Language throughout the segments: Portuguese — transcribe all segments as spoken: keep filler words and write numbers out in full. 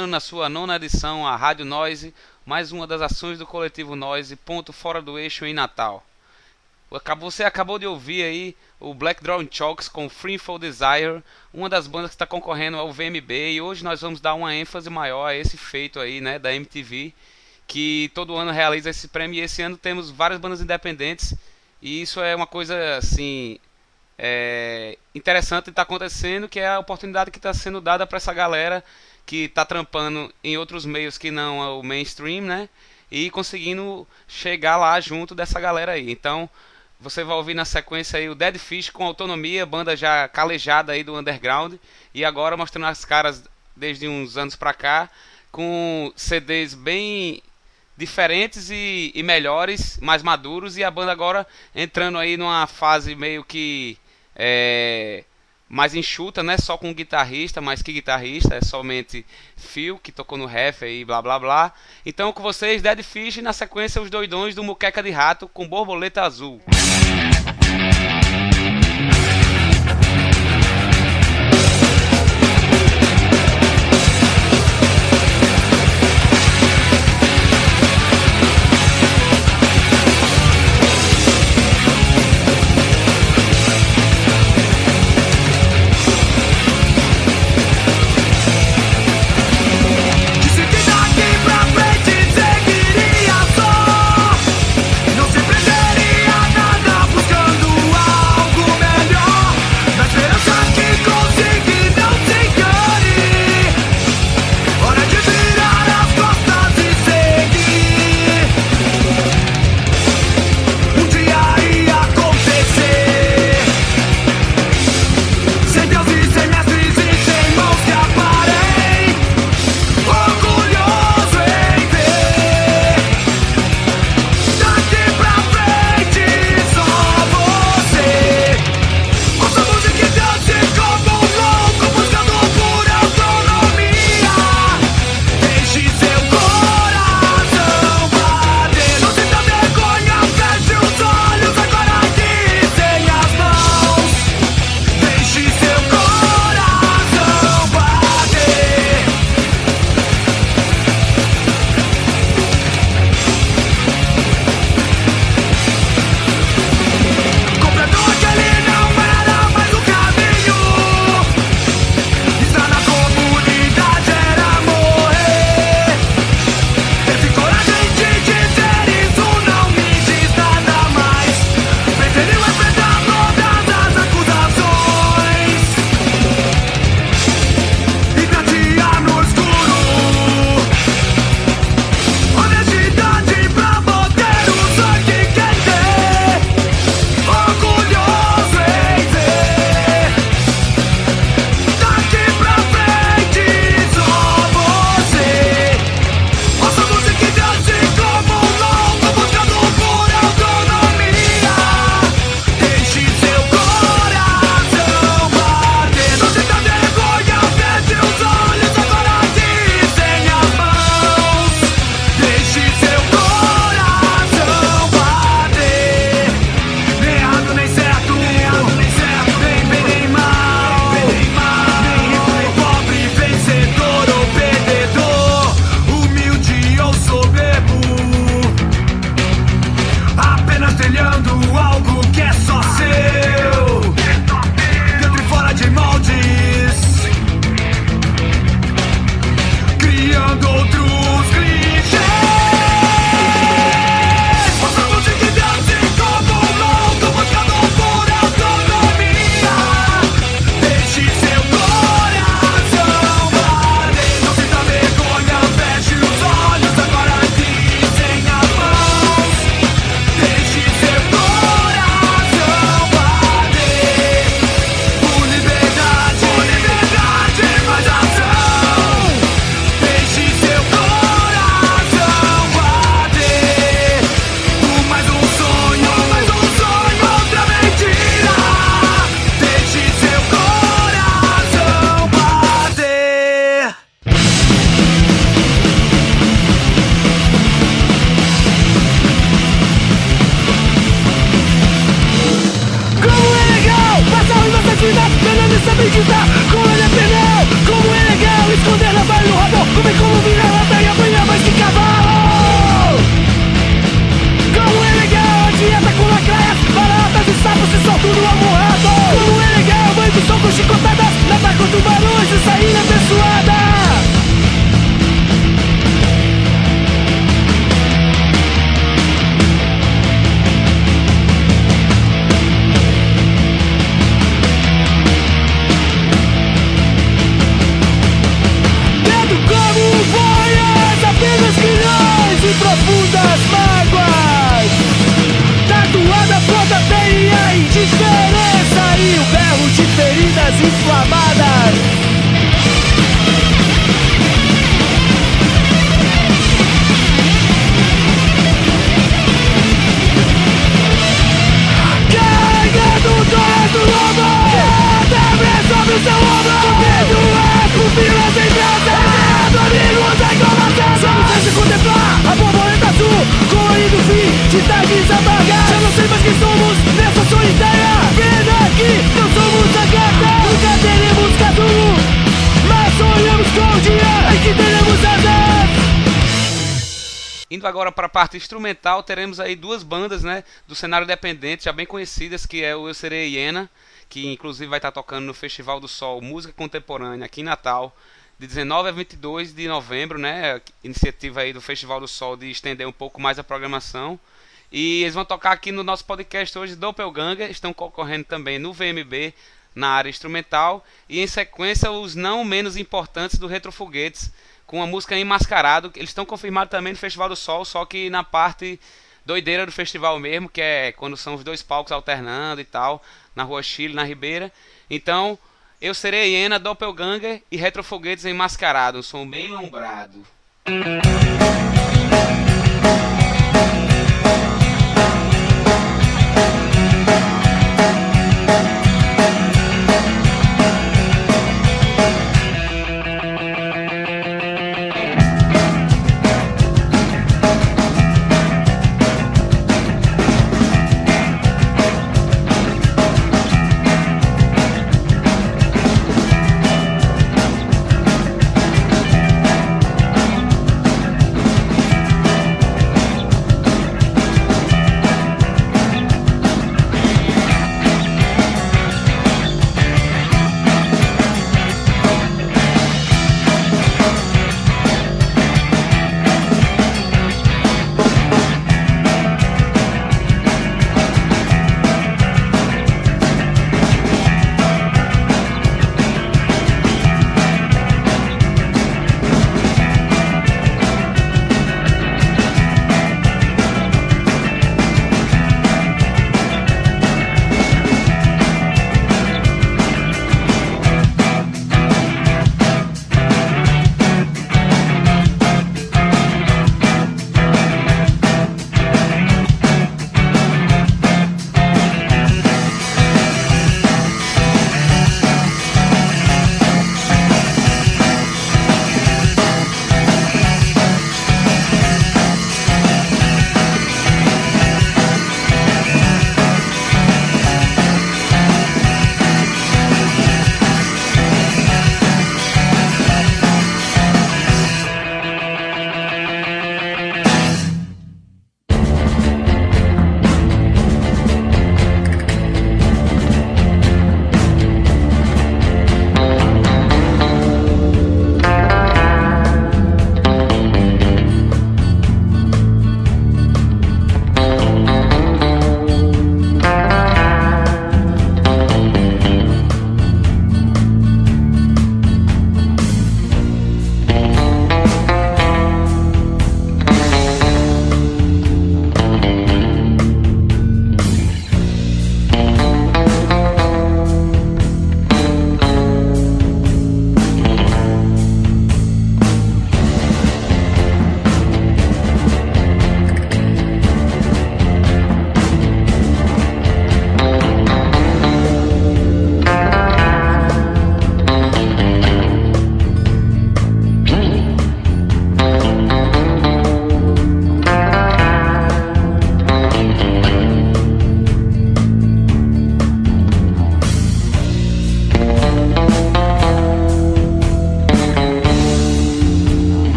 chegando na sua nona edição a Rádio Noise, mais uma das ações do coletivo Noise, ponto fora do eixo em Natal. Você acabou de ouvir aí o Black Drawing Chalks com Free for Desire, uma das bandas que está concorrendo ao V M B, e hoje nós vamos dar uma ênfase maior a esse feito aí, né, da M T V, que todo ano realiza esse prêmio, e esse ano temos várias bandas independentes, e isso é uma coisa assim é, interessante que está acontecendo, que é a oportunidade que está sendo dada para essa galera que está trampando em outros meios que não o mainstream, né, e conseguindo chegar lá junto dessa galera aí. Então você vai ouvir na sequência aí o Dead Fish com Autonomia, banda já calejada aí do underground, e agora mostrando as caras desde uns anos pra cá, com C Ds bem diferentes e, e melhores, mais maduros, e a banda agora entrando aí numa fase meio que é, mais enxuta, né? Só com guitarrista, mas que guitarrista? É somente Phil, que tocou no ref aí, blá blá blá. Então com vocês, Dead Fish, e na sequência os doidões do Muqueca de Rato com Borboleta Azul. vida, melhor me saber dizer como ele é pneu, como é legal esconder na vai no rabão. Come como vira-lata e apanha mais que cavalo. Como é legal a dieta com lacraias, baratas e sapos e soltam no almohado. Como é legal, mãe do sol com chicotadas, nadar com tubarões e sair abençoada. Apenas milhões e profundas mágoas. Tatuada pronta tem a indiferença e o berro de feridas inflamadas. Carregando dor do lobo, até sobre o seu ombro. Comendo as pupilas em dança, amigos a engolação. Só me deixa contemplar a borboleta azul, colorido fim de tardes amargas. Já não sei mais quem somos nessa solitária pena aqui. Não somos a gata, nunca teremos casulo, mas sonhamos com o dia em que teremos asas. Indo agora para a parte instrumental, teremos aí duas bandas, né, do cenário independente, já bem conhecidas, que é o Eu Serei Hiena, que inclusive vai estar tocando no Festival do Sol Música Contemporânea aqui em Natal, de dezenove a vinte e dois de novembro, né, iniciativa aí do Festival do Sol de estender um pouco mais a programação. E eles vão tocar aqui no nosso podcast hoje, Doppelganger, estão concorrendo também no V M B, na área instrumental, e em sequência os não menos importantes do Retrofoguetes, com a música Enmascarado. Eles estão confirmados também no Festival do Sol, só que na parte doideira do festival mesmo, que é quando são os dois palcos alternando e tal, na Rua Chile, na Ribeira. Então, Eu Serei Hiena, Doppelganger e Retrofoguetes Enmascarado, um som bem lombrado.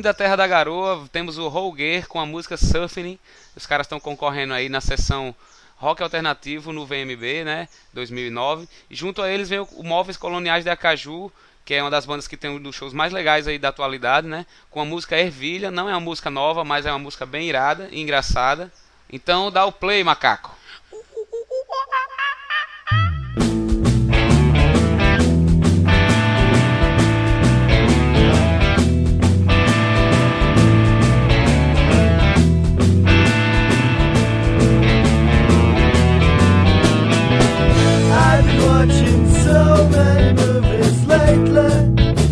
da Terra da Garoa, temos o Holger com a música Surfing. Os caras estão concorrendo aí na sessão Rock Alternativo no V M B, né, dois mil e nove. E junto a eles vem o Móveis Coloniais de Acaju, que é uma das bandas que tem um dos shows mais legais aí da atualidade, né, com a música Ervilha. Não é uma música nova, mas é uma música bem irada e engraçada. Então dá o play, macaco. So many movies lately.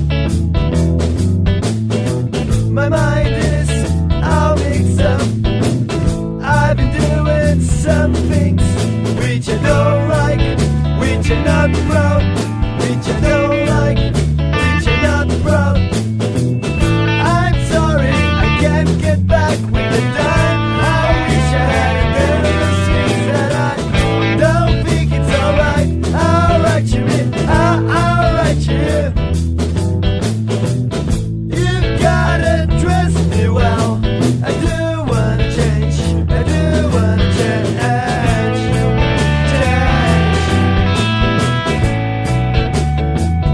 My mind is all mixed up. I've been doing some things which I don't like, which I'm not proud, which I don't like, which I'm not proud. I'm sorry, I can't get back with the time. I wish I had the things that I don't think it's alright. I'll write you in, I'll, I'll write you. You gotta trust me well. I do wanna change, I do wanna change, change.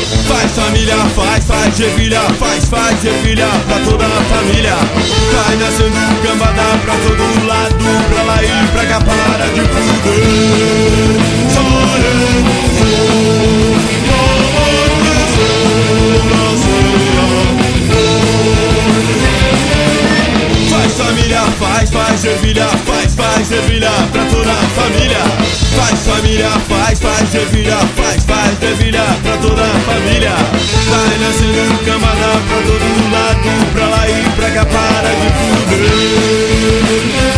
Faz família, faz, faz ervilha, faz, faz ervilha pra toda a família. Vai nascendo cambada pra todo lado, pra lá e pra cá, para de fuder. Faz família, faz, faz ervilha, faz, faz ervilha pra toda a família. Faz família, faz, faz ervilha, faz, faz ervilha pra toda a família. Vai nascendo camada pra todo lado, pra lá e pra cá, para de fuder.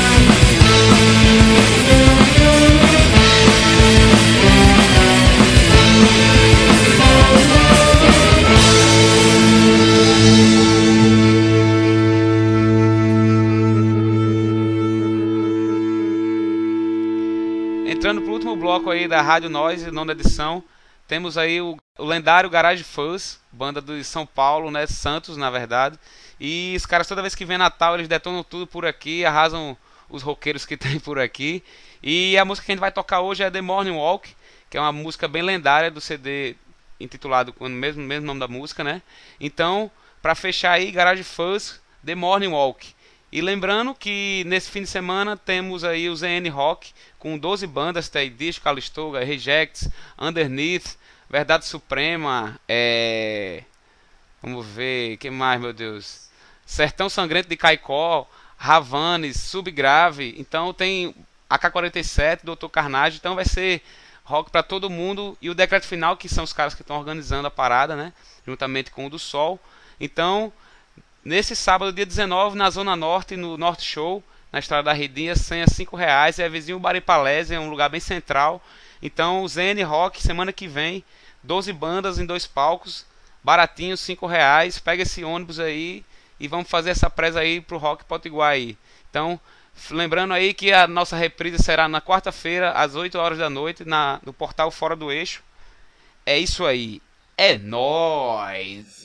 Entrando pro último bloco aí da Rádio Noise, nona edição, temos aí o, o lendário Garage Fuzz, banda de São Paulo, né, Santos na verdade, e os caras toda vez que vem Natal eles detonam tudo por aqui, arrasam os roqueiros que tem por aqui, e a música que a gente vai tocar hoje é The Morning Walk, que é uma música bem lendária do C D intitulado com o mesmo, mesmo nome da música, né, então, pra fechar aí, Garage Fuzz, The Morning Walk. E lembrando que nesse fim de semana temos aí o Z N Rock com doze bandas, tem Disco, Calistoga, Rejects, Underneath, Verdade Suprema, é... vamos ver, que mais, meu Deus? Sertão Sangrento de Caicó, Ravanes, Subgrave, então tem A K quarenta e sete, doutor Carnage, então vai ser rock pra todo mundo, e o Decreto Final, que são os caras que estão organizando a parada, né, juntamente com o do Sol. Então, nesse sábado, dia dezenove, na Zona Norte, no Norte Show, na Estrada da Redinha, senha cinco reais, é vizinho Baripalese, é um lugar bem central. Então, o Z N Rock, semana que vem, doze bandas em dois palcos, baratinho, cinco reais, pega esse ônibus aí e vamos fazer essa presa aí pro Rock Potiguar aí. Então, lembrando aí que a nossa reprise será na quarta-feira, às oito horas da noite, na, no portal Fora do Eixo. É isso aí, é nóis!